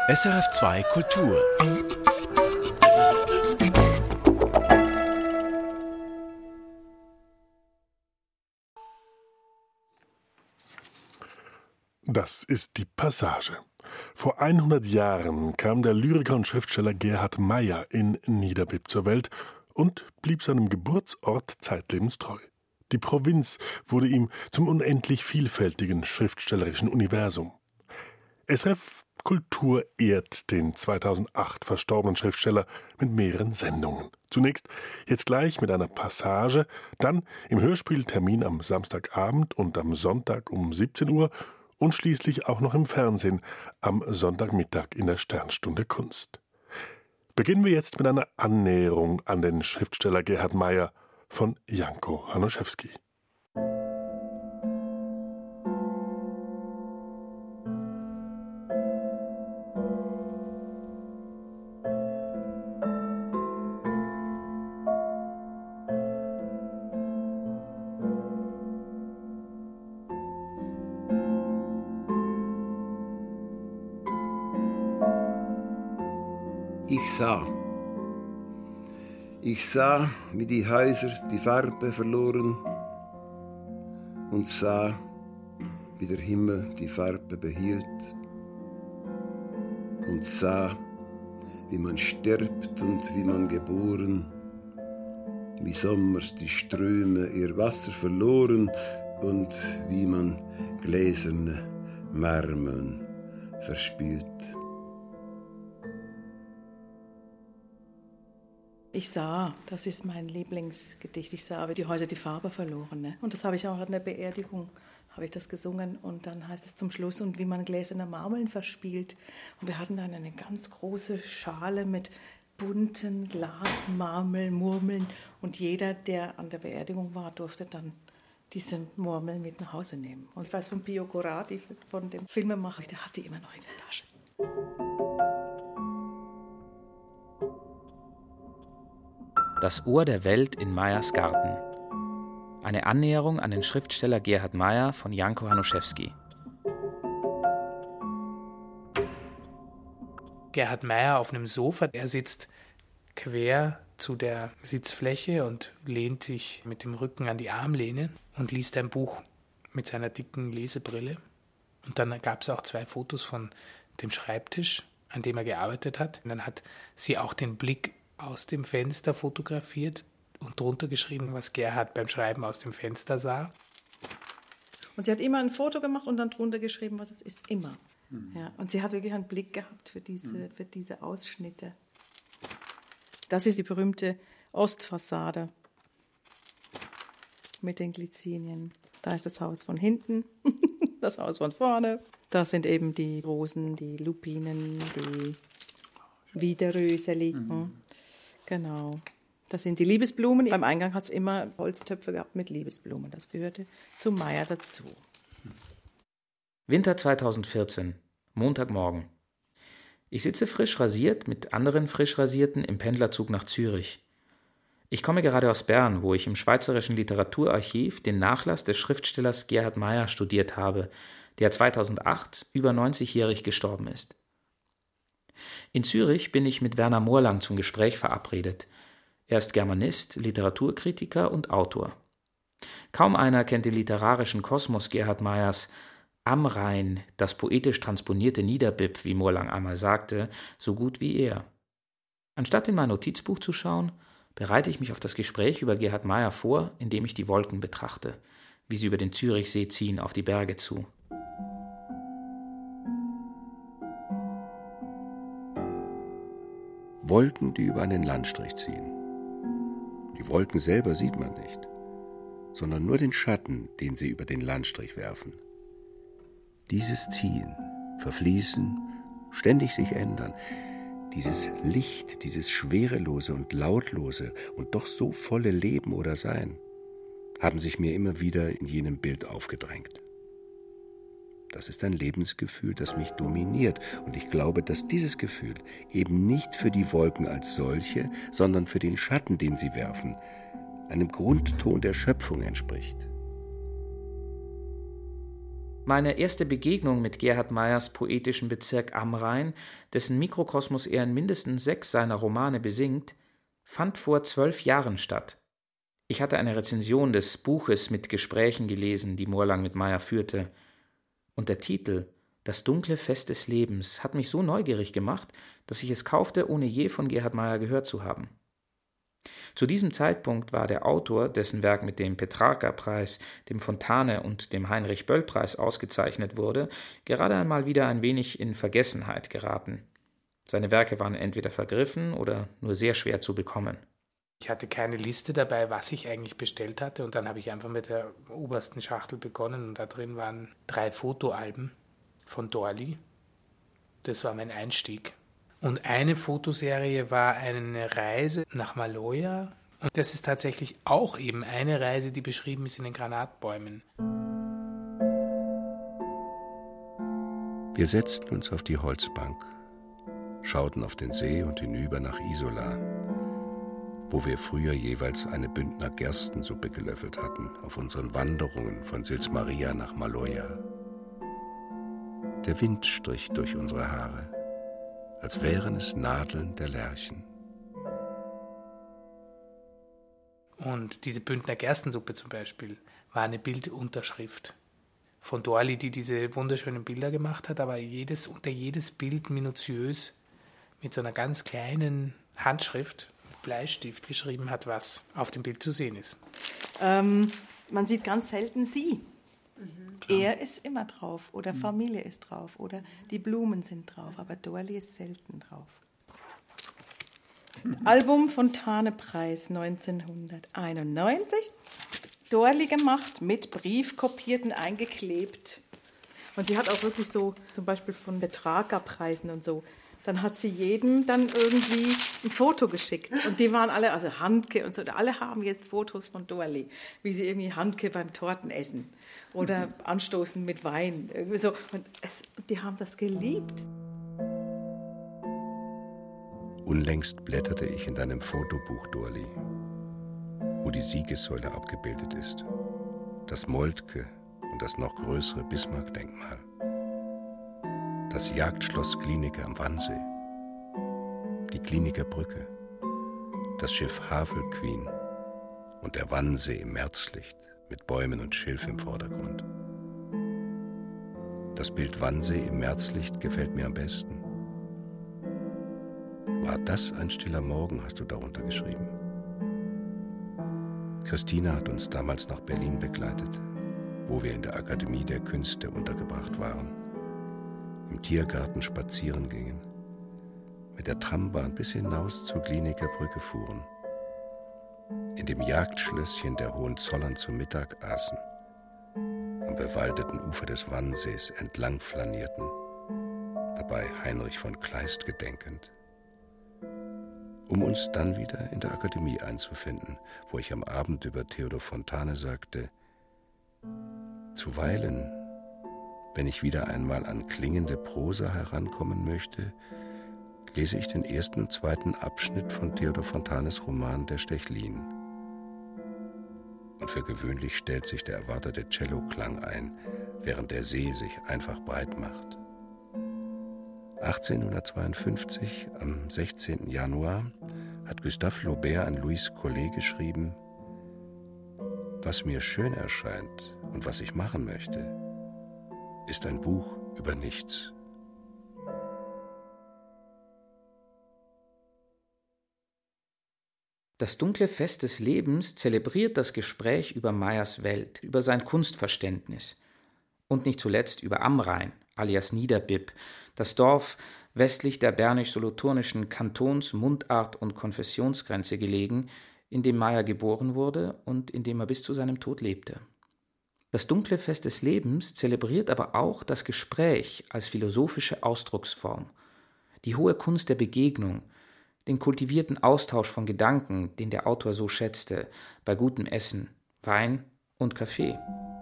SRF2 Kultur. Das ist die Passage. Vor 100 Jahren kam der Lyriker und Schriftsteller Gerhard Meyer in Niederbipp zur Welt und blieb seinem Geburtsort zeitlebens treu. Die Provinz wurde ihm zum unendlich vielfältigen schriftstellerischen Universum. SRF Kultur ehrt den 2008 verstorbenen Schriftsteller mit mehreren Sendungen. Zunächst jetzt gleich mit einer Passage, dann im Hörspieltermin am Samstagabend und am Sonntag um 17 Uhr und schließlich auch noch im Fernsehen am Sonntagmittag in der Sternstunde Kunst. Beginnen wir jetzt mit einer Annäherung an den Schriftsteller Gerhard Meyer von Janko Hanuszewski. Ich sah, wie die Häuser die Farbe verloren und sah, wie der Himmel die Farbe behielt und sah, wie man stirbt und wie man geboren, wie sommers die Ströme ihr Wasser verloren und wie man gläserne Marmeln verspielt. Ich sah, das ist mein Lieblingsgedicht, ich sah, wie die Häuser die Farbe verloren. Ne? Und das habe ich auch an der Beerdigung, habe ich das gesungen. Und dann heißt es zum Schluss, und wie man gläserne Marmeln verspielt. Und wir hatten dann eine ganz große Schale mit bunten Glasmarmeln, Murmeln. Und jeder, der an der Beerdigung war, durfte dann diese Murmeln mit nach Hause nehmen. Und ich weiß von Pio Corradi, von dem Filmemacher, der hat die immer noch in der Tasche. Das Ohr der Welt in Meyers Garten. Eine Annäherung an den Schriftsteller Gerhard Meyer von Janko Hanuszewski. Gerhard Meyer auf einem Sofa, er sitzt quer zu der Sitzfläche und lehnt sich mit dem Rücken an die Armlehne und liest ein Buch mit seiner dicken Lesebrille. Und dann gab es auch 2 Fotos von dem Schreibtisch, an dem er gearbeitet hat. Und dann hat sie auch den Blick aus dem Fenster fotografiert und drunter geschrieben, was Gerhard beim Schreiben aus dem Fenster sah. Und sie hat immer ein Foto gemacht und dann drunter geschrieben, was es ist, immer. Ja, und sie hat wirklich einen Blick gehabt für diese Ausschnitte. Das ist die berühmte Ostfassade mit den Glycinien. Da ist das Haus von hinten, das Haus von vorne. Da sind eben die Rosen, die Lupinen, die Widerröseligen. Genau. Das sind die Liebesblumen. Beim Eingang hat es immer Holztöpfe gehabt mit Liebesblumen. Das gehörte zu Meyer dazu. Winter 2014, Montagmorgen. Ich sitze frisch rasiert mit anderen frisch Rasierten im Pendlerzug nach Zürich. Ich komme gerade aus Bern, wo ich im Schweizerischen Literaturarchiv den Nachlass des Schriftstellers Gerhard Meyer studiert habe, der 2008 über 90-jährig gestorben ist. In Zürich bin ich mit Werner Moorlang zum Gespräch verabredet. Er ist Germanist, Literaturkritiker und Autor. Kaum einer kennt den literarischen Kosmos Gerhard Meyers. Am Rhein, das poetisch transponierte Niederbipp, wie Moorlang einmal sagte, so gut wie er. Anstatt in mein Notizbuch zu schauen, bereite ich mich auf das Gespräch über Gerhard Meyer vor, indem ich die Wolken betrachte, wie sie über den Zürichsee ziehen auf die Berge zu. Wolken, die über einen Landstrich ziehen. Die Wolken selber sieht man nicht, sondern nur den Schatten, den sie über den Landstrich werfen. Dieses Ziehen, Verfließen, ständig sich ändern, dieses Licht, dieses schwerelose und lautlose und doch so volle Leben oder Sein, haben sich mir immer wieder in jenem Bild aufgedrängt. Das ist ein Lebensgefühl, das mich dominiert. Und ich glaube, dass dieses Gefühl eben nicht für die Wolken als solche, sondern für den Schatten, den sie werfen, einem Grundton der Schöpfung entspricht. Meine erste Begegnung mit Gerhard Meyers poetischem Bezirk am Rhein, dessen Mikrokosmos er in mindestens 6 seiner Romane besingt, fand vor 12 Jahren statt. Ich hatte eine Rezension des Buches mit Gesprächen gelesen, die Morlang mit Meyer führte. Und der Titel »Das dunkle Fest des Lebens« hat mich so neugierig gemacht, dass ich es kaufte, ohne je von Gerhard Meyer gehört zu haben. Zu diesem Zeitpunkt war der Autor, dessen Werk mit dem Petrarca-Preis, dem Fontane und dem Heinrich-Böll-Preis ausgezeichnet wurde, gerade einmal wieder ein wenig in Vergessenheit geraten. Seine Werke waren entweder vergriffen oder nur sehr schwer zu bekommen. Ich hatte keine Liste dabei, was ich eigentlich bestellt hatte, und dann habe ich einfach mit der obersten Schachtel begonnen und da drin waren 3 Fotoalben von Dorli. Das war mein Einstieg. Und eine Fotoserie war eine Reise nach Maloja. Und das ist tatsächlich auch eben eine Reise, die beschrieben ist in den Granatbäumen. Wir setzten uns auf die Holzbank, schauten auf den See und hinüber nach Isola, wo wir früher jeweils eine Bündner Gerstensuppe gelöffelt hatten auf unseren Wanderungen von Sils Maria nach Maloja. Der Wind strich durch unsere Haare, als wären es Nadeln der Lerchen. Und diese Bündner Gerstensuppe zum Beispiel war eine Bildunterschrift von Dorli, die diese wunderschönen Bilder gemacht hat, aber unter jedes Bild minutiös mit so einer ganz kleinen Handschrift, mit Bleistift geschrieben hat, was auf dem Bild zu sehen ist. Man sieht ganz selten sie. Er ist immer drauf oder Familie ist drauf oder die Blumen sind drauf, aber Dorli ist selten drauf. Album Fontane-Preis 1991. Dorli gemacht, mit Brief kopiert und eingeklebt. Und sie hat auch wirklich so, zum Beispiel von Petrarca-Preisen und so, dann hat sie jedem dann irgendwie ein Foto geschickt. Und die waren alle, also Handke und so, alle haben jetzt Fotos von Dorli, wie sie irgendwie Handke beim Tortenessen oder anstoßen mit Wein. Irgendwie so. Und die haben das geliebt. Unlängst blätterte ich in deinem Fotobuch, Dorli, wo die Siegessäule abgebildet ist, das Moltke und das noch größere Bismarck-Denkmal, das Jagdschloss Glienicke am Wannsee, die Glienicke Brücke, das Schiff Havelqueen und der Wannsee im Märzlicht mit Bäumen und Schilf im Vordergrund. Das Bild Wannsee im Märzlicht gefällt mir am besten. War das ein stiller Morgen, hast du darunter geschrieben. Christina hat uns damals nach Berlin begleitet, wo wir in der Akademie der Künste untergebracht waren, im Tiergarten spazieren gingen, mit der Trambahn bis hinaus zur Glienicke Brücke fuhren, in dem Jagdschlösschen der Hohenzollern zu Mittag aßen, am bewaldeten Ufer des Wannsees entlang flanierten, dabei Heinrich von Kleist gedenkend, um uns dann wieder in der Akademie einzufinden, wo ich am Abend über Theodor Fontane sagte: Zuweilen, wenn ich wieder einmal an klingende Prosa herankommen möchte, lese ich den 1. und 2. Abschnitt von Theodor Fontanes Roman Der Stechlin. Und für gewöhnlich stellt sich der erwartete Celloklang ein, während der See sich einfach breit macht. 1852, am 16. Januar, hat Gustave Flaubert an Louis Collet geschrieben: Was mir schön erscheint und was ich machen möchte, ist ein Buch über nichts. Das dunkle Fest des Lebens zelebriert das Gespräch über Meyers Welt, über sein Kunstverständnis und nicht zuletzt über Am Rhein, alias Niederbipp, das Dorf westlich der bernisch-solothurnischen Kantons-, Mundart- und Konfessionsgrenze gelegen, in dem Meyer geboren wurde und in dem er bis zu seinem Tod lebte. Das dunkle Fest des Lebens zelebriert aber auch das Gespräch als philosophische Ausdrucksform, die hohe Kunst der Begegnung, den kultivierten Austausch von Gedanken, den der Autor so schätzte, bei gutem Essen, Wein und Kaffee.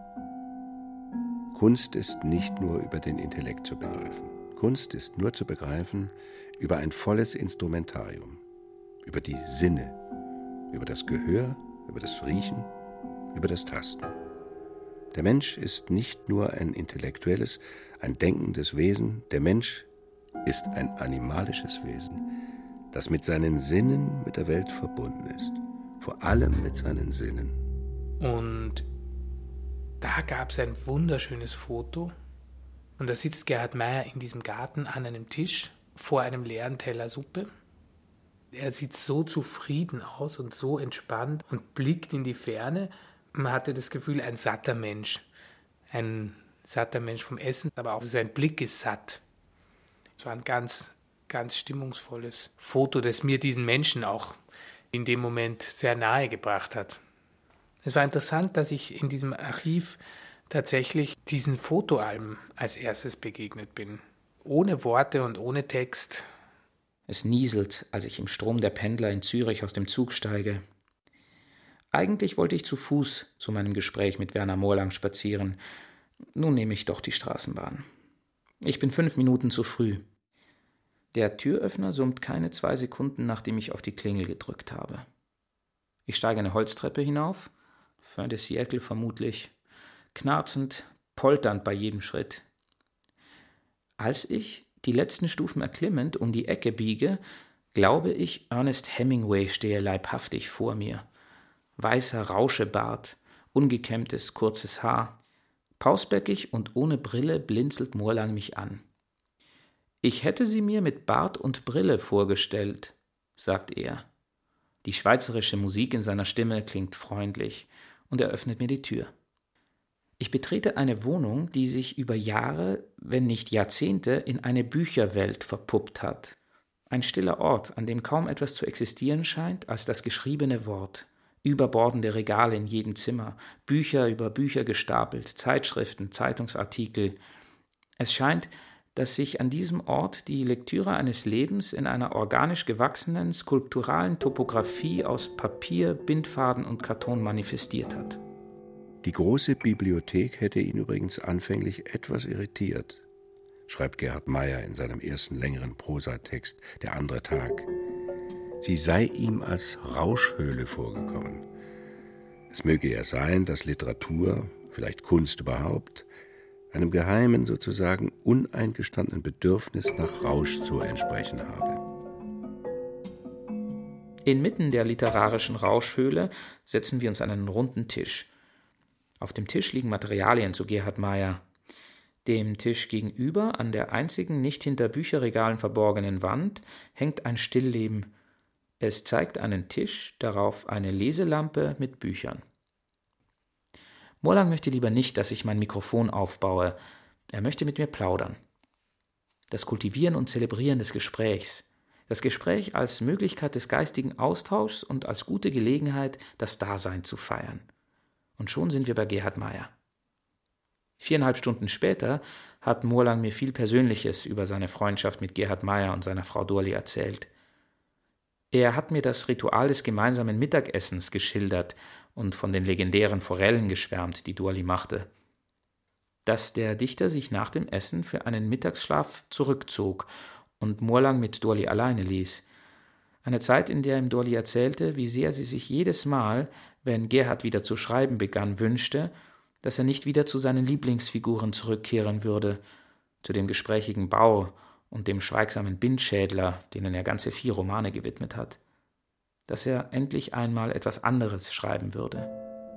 Kunst ist nicht nur über den Intellekt zu begreifen. Kunst ist nur zu begreifen über ein volles Instrumentarium, über die Sinne, über das Gehör, über das Riechen, über das Tasten. Der Mensch ist nicht nur ein intellektuelles, ein denkendes Wesen. Der Mensch ist ein animalisches Wesen, das mit seinen Sinnen mit der Welt verbunden ist. Vor allem mit seinen Sinnen. Und da gab es ein wunderschönes Foto. Und da sitzt Gerhard Meyer in diesem Garten an einem Tisch vor einem leeren Teller Suppe. Er sieht so zufrieden aus und so entspannt und blickt in die Ferne. Man hatte das Gefühl, ein satter Mensch. Ein satter Mensch vom Essen, aber auch sein Blick ist satt. Es war ein ganz, ganz stimmungsvolles Foto, das mir diesen Menschen auch in dem Moment sehr nahe gebracht hat. Es war interessant, dass ich in diesem Archiv tatsächlich diesen Fotoalben als erstes begegnet bin. Ohne Worte und ohne Text. Es nieselt, als ich im Strom der Pendler in Zürich aus dem Zug steige. Eigentlich wollte ich zu Fuß zu meinem Gespräch mit Werner Morlang spazieren. Nun nehme ich doch die Straßenbahn. Ich bin 5 Minuten zu früh. Der Türöffner summt keine 2 Sekunden, nachdem ich auf die Klingel gedrückt habe. Ich steige eine Holztreppe hinauf, fin de siècle vermutlich, knarzend, polternd bei jedem Schritt. Als ich, die letzten Stufen erklimmend, um die Ecke biege, glaube ich, Ernest Hemingway stehe leibhaftig vor mir. Weißer Rauschebart, ungekämmtes, kurzes Haar. Pausbäckig und ohne Brille blinzelt Morlang mich an. »Ich hätte Sie mir mit Bart und Brille vorgestellt«, sagt er. Die schweizerische Musik in seiner Stimme klingt freundlich und er öffnet mir die Tür. Ich betrete eine Wohnung, die sich über Jahre, wenn nicht Jahrzehnte, in eine Bücherwelt verpuppt hat. Ein stiller Ort, an dem kaum etwas zu existieren scheint als das geschriebene Wort. Überbordende Regale in jedem Zimmer, Bücher über Bücher gestapelt, Zeitschriften, Zeitungsartikel. Es scheint, dass sich an diesem Ort die Lektüre eines Lebens in einer organisch gewachsenen, skulpturalen Topographie aus Papier, Bindfaden und Karton manifestiert hat. Die große Bibliothek hätte ihn übrigens anfänglich etwas irritiert, schreibt Gerhard Meyer in seinem ersten längeren Prosatext »Der andere Tag«. Sie sei ihm als Rauschhöhle vorgekommen. Es möge ja sein, dass Literatur, vielleicht Kunst überhaupt, einem geheimen, sozusagen uneingestandenen Bedürfnis nach Rausch zu entsprechen habe. Inmitten der literarischen Rauschhöhle setzen wir uns an einen runden Tisch. Auf dem Tisch liegen Materialien zu Gerhard Meyer. Dem Tisch gegenüber, an der einzigen nicht hinter Bücherregalen verborgenen Wand, hängt ein Stillleben. Es zeigt einen Tisch, darauf eine Leselampe mit Büchern. Morlang möchte lieber nicht, dass ich mein Mikrofon aufbaue. Er möchte mit mir plaudern. Das Kultivieren und Zelebrieren des Gesprächs. Das Gespräch als Möglichkeit des geistigen Austauschs und als gute Gelegenheit, das Dasein zu feiern. Und schon sind wir bei Gerhard Meyer. 4,5 Stunden später hat Morlang mir viel Persönliches über seine Freundschaft mit Gerhard Meyer und seiner Frau Durli erzählt. Er hat mir das Ritual des gemeinsamen Mittagessens geschildert und von den legendären Forellen geschwärmt, die Durli machte. Dass der Dichter sich nach dem Essen für einen Mittagsschlaf zurückzog und Morlang mit Durli alleine ließ. Eine Zeit, in der ihm Durli erzählte, wie sehr sie sich jedes Mal, wenn Gerhard wieder zu schreiben begann, wünschte, dass er nicht wieder zu seinen Lieblingsfiguren zurückkehren würde, zu dem gesprächigen Bau und dem schweigsamen Bindschädler, denen er ganze 4 Romane gewidmet hat, dass er endlich einmal etwas anderes schreiben würde.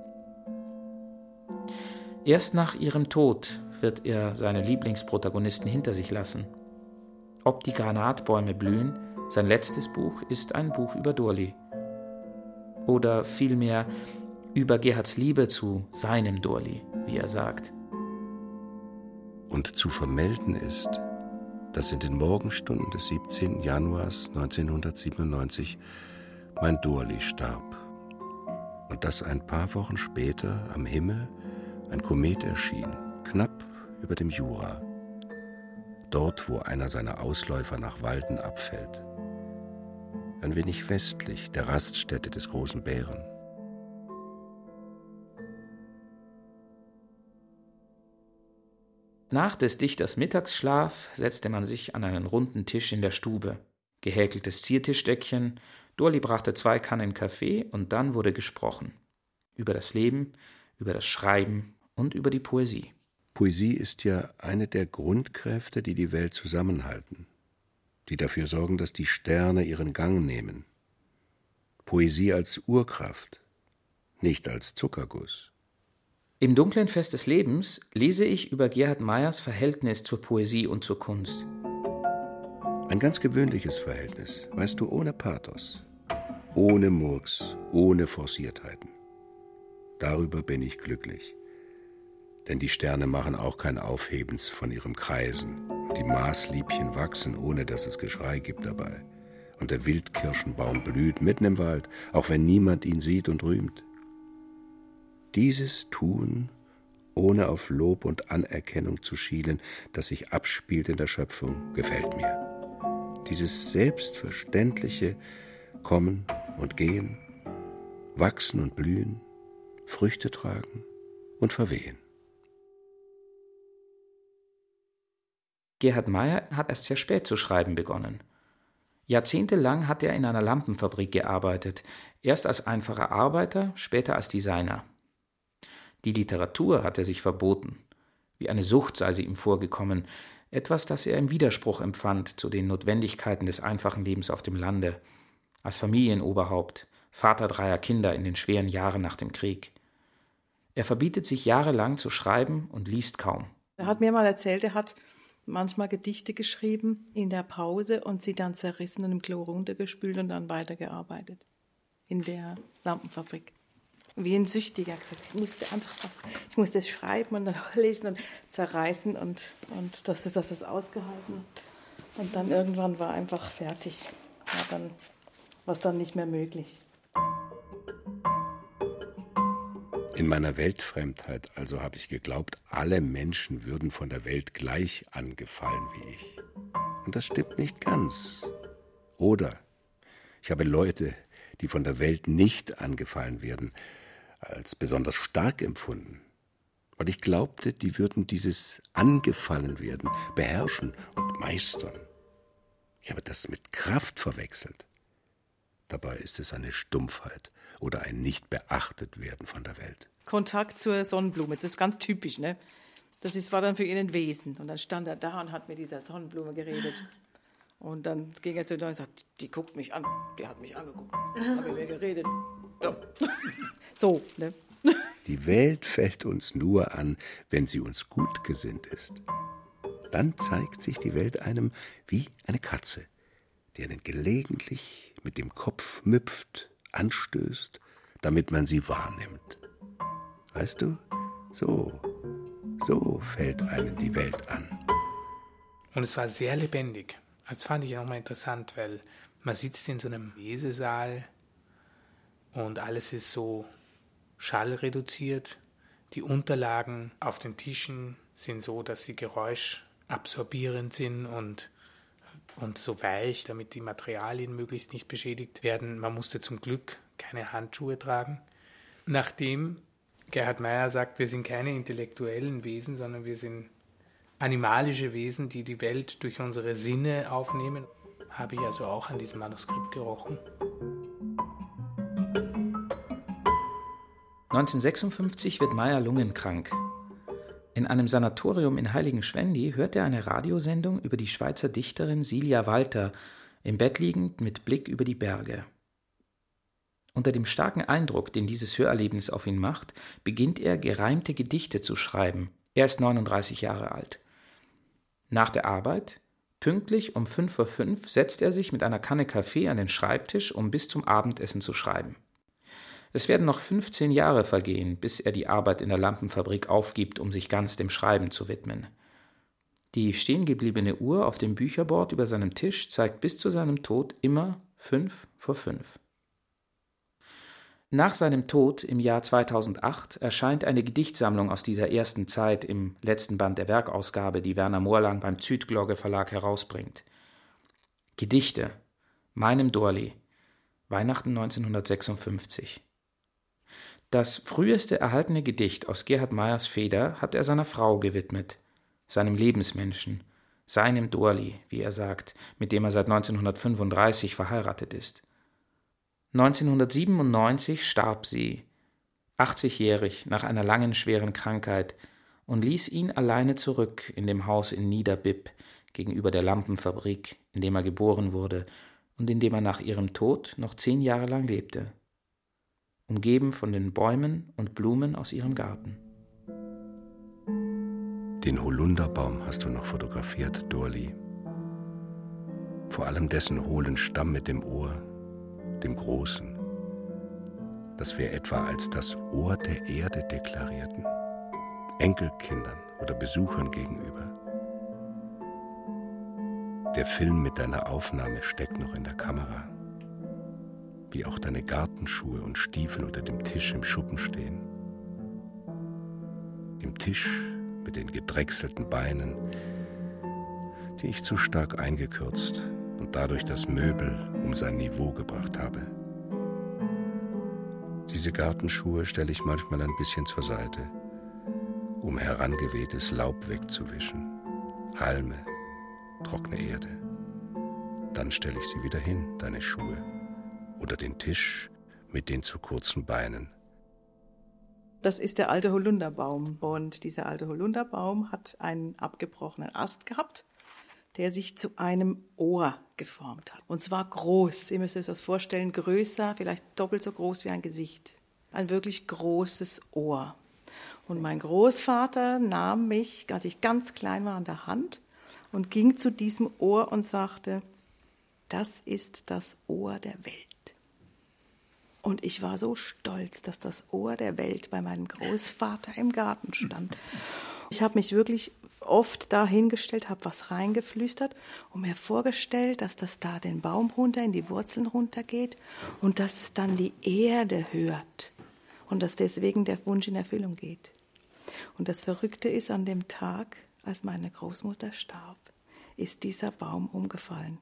Erst nach ihrem Tod wird er seine Lieblingsprotagonisten hinter sich lassen. Ob die Granatbäume blühen, sein letztes Buch ist ein Buch über Durli. Oder vielmehr über Gerhards Liebe zu seinem Durli, wie er sagt. Und zu vermelden ist, dass in den Morgenstunden des 17. Januars 1997 mein Durli starb und dass ein paar Wochen später am Himmel ein Komet erschien, knapp über dem Jura, dort, wo einer seiner Ausläufer nach Walden abfällt, ein wenig westlich der Raststätte des großen Bären. Nach des Dichters Mittagsschlaf setzte man sich an einen runden Tisch in der Stube. Gehäkeltes Ziertischdeckchen, Durli brachte 2 Kannen Kaffee und dann wurde gesprochen. Über das Leben, über das Schreiben und über die Poesie. Poesie ist ja eine der Grundkräfte, die die Welt zusammenhalten, die dafür sorgen, dass die Sterne ihren Gang nehmen. Poesie als Urkraft, nicht als Zuckerguss. Im dunklen Fest des Lebens lese ich über Gerhard Mayers Verhältnis zur Poesie und zur Kunst. Ein ganz gewöhnliches Verhältnis, weißt du, ohne Pathos, ohne Murks, ohne Forciertheiten. Darüber bin ich glücklich. Denn die Sterne machen auch kein Aufhebens von ihrem Kreisen. Die Maßliebchen wachsen, ohne dass es Geschrei gibt dabei. Und der Wildkirschenbaum blüht mitten im Wald, auch wenn niemand ihn sieht und rühmt. Dieses Tun, ohne auf Lob und Anerkennung zu schielen, das sich abspielt in der Schöpfung, gefällt mir. Dieses selbstverständliche Kommen und Gehen, Wachsen und Blühen, Früchte tragen und verwehen. Gerhard Mayer hat erst sehr spät zu schreiben begonnen. Jahrzehntelang hat er in einer Lampenfabrik gearbeitet, erst als einfacher Arbeiter, später als Designer. Die Literatur hat er sich verboten. Wie eine Sucht sei sie ihm vorgekommen, etwas, das er im Widerspruch empfand zu den Notwendigkeiten des einfachen Lebens auf dem Lande, als Familienoberhaupt, Vater 3 Kinder in den schweren Jahren nach dem Krieg. Er verbietet sich jahrelang zu schreiben und liest kaum. Er hat mir mal erzählt, er hat manchmal Gedichte geschrieben in der Pause und sie dann zerrissen und im Klo runtergespült und dann weitergearbeitet in der Lampenfabrik. Wie ein Süchtiger gesagt, ich musste es schreiben und dann lesen und zerreißen und das ist ausgehalten. Und dann irgendwann war einfach fertig, war dann nicht mehr möglich. In meiner Weltfremdheit also habe ich geglaubt, alle Menschen würden von der Welt gleich angefallen wie ich. Und das stimmt nicht ganz. Oder ich habe Leute, die von der Welt nicht angefallen werden, als besonders stark empfunden. Und ich glaubte, die würden dieses Angefallenwerden beherrschen und meistern. Ich habe das mit Kraft verwechselt. Dabei ist es eine Stumpfheit oder ein Nicht-Beachtet-Werden von der Welt. Kontakt zur Sonnenblume, das ist ganz typisch, ne? War dann für ihn ein Wesen. Und dann stand er da und hat mit dieser Sonnenblume geredet. Und dann ging er zu ihr und sagt, die guckt mich an, die hat mich angeguckt, hat mit mir geredet. Ja. So, ne? Die Welt fällt uns nur an, wenn sie uns gut gesinnt ist. Dann zeigt sich die Welt einem wie eine Katze, die einen gelegentlich mit dem Kopf müpft, anstößt, damit man sie wahrnimmt. Weißt du, so fällt einem die Welt an. Und es war sehr lebendig. Das fand ich nochmal interessant, weil man sitzt in so einem Lesesaal und alles ist so schallreduziert. Die Unterlagen auf den Tischen sind so, dass sie geräuschabsorbierend sind und so weich, damit die Materialien möglichst nicht beschädigt werden. Man musste zum Glück keine Handschuhe tragen. Nachdem Gerhard Mayer sagt, wir sind keine intellektuellen Wesen, sondern wir sind animalische Wesen, die die Welt durch unsere Sinne aufnehmen, habe ich also auch an diesem Manuskript gerochen. 1956 wird Mayer lungenkrank. In einem Sanatorium in Heiligenschwendi hört er eine Radiosendung über die Schweizer Dichterin Silja Walter, im Bett liegend mit Blick über die Berge. Unter dem starken Eindruck, den dieses Hörerlebnis auf ihn macht, beginnt er, gereimte Gedichte zu schreiben. Er ist 39 Jahre alt. Nach der Arbeit, pünktlich um 5:05 Uhr, setzt er sich mit einer Kanne Kaffee an den Schreibtisch, um bis zum Abendessen zu schreiben. Es werden noch 15 Jahre vergehen, bis er die Arbeit in der Lampenfabrik aufgibt, um sich ganz dem Schreiben zu widmen. Die stehengebliebene Uhr auf dem Bücherbord über seinem Tisch zeigt bis zu seinem Tod immer 5:05 Uhr. Nach seinem Tod im Jahr 2008 erscheint eine Gedichtsammlung aus dieser ersten Zeit im letzten Band der Werkausgabe, die Werner Mohrlang beim Züdglogge Verlag herausbringt. Gedichte, meinem Dorli, Weihnachten 1956. Das früheste erhaltene Gedicht aus Gerhard Mayers Feder hat er seiner Frau gewidmet, seinem Lebensmenschen, seinem Dorli, wie er sagt, mit dem er seit 1935 verheiratet ist. 1997 starb sie, 80-jährig nach einer langen, schweren Krankheit, und ließ ihn alleine zurück in dem Haus in Niederbipp gegenüber der Lampenfabrik, in dem er geboren wurde und in dem er nach ihrem Tod noch 10 Jahre lang lebte, umgeben von den Bäumen und Blumen aus ihrem Garten. Den Holunderbaum hast du noch fotografiert, Dorli. Vor allem dessen hohlen Stamm mit dem Ohr, dem großen, das wir etwa als das Ohr der Erde deklarierten, Enkelkindern oder Besuchern gegenüber. Der Film mit deiner Aufnahme steckt noch in der Kamera, wie auch deine Gartenschuhe und Stiefel unter dem Tisch im Schuppen stehen. Dem Tisch mit den gedrechselten Beinen, die ich zu stark eingekürzt und dadurch das Möbel um sein Niveau gebracht habe. Diese Gartenschuhe stelle ich manchmal ein bisschen zur Seite, um herangewehtes Laub wegzuwischen, Halme, trockene Erde. Dann stelle ich sie wieder hin, deine Schuhe, oder den Tisch mit den zu kurzen Beinen. Das ist der alte Holunderbaum. Und dieser alte Holunderbaum hat einen abgebrochenen Ast gehabt, der sich zu einem Ohr geformt hat. Und zwar groß. Ihr müsst euch das vorstellen, größer, vielleicht doppelt so groß wie ein Gesicht. Ein wirklich großes Ohr. Und mein Großvater nahm mich, als ich ganz klein war, an der Hand und ging zu diesem Ohr und sagte, das ist das Ohr der Welt. Und ich war so stolz, dass das Ohr der Welt bei meinem Großvater im Garten stand. Ich habe mich wirklich oft da hingestellt, habe was reingeflüstert und mir vorgestellt, dass das da den Baum runter, in die Wurzeln runtergeht und dass es dann die Erde hört und dass deswegen der Wunsch in Erfüllung geht. Und das Verrückte ist, an dem Tag, als meine Großmutter starb, ist dieser Baum umgefallen.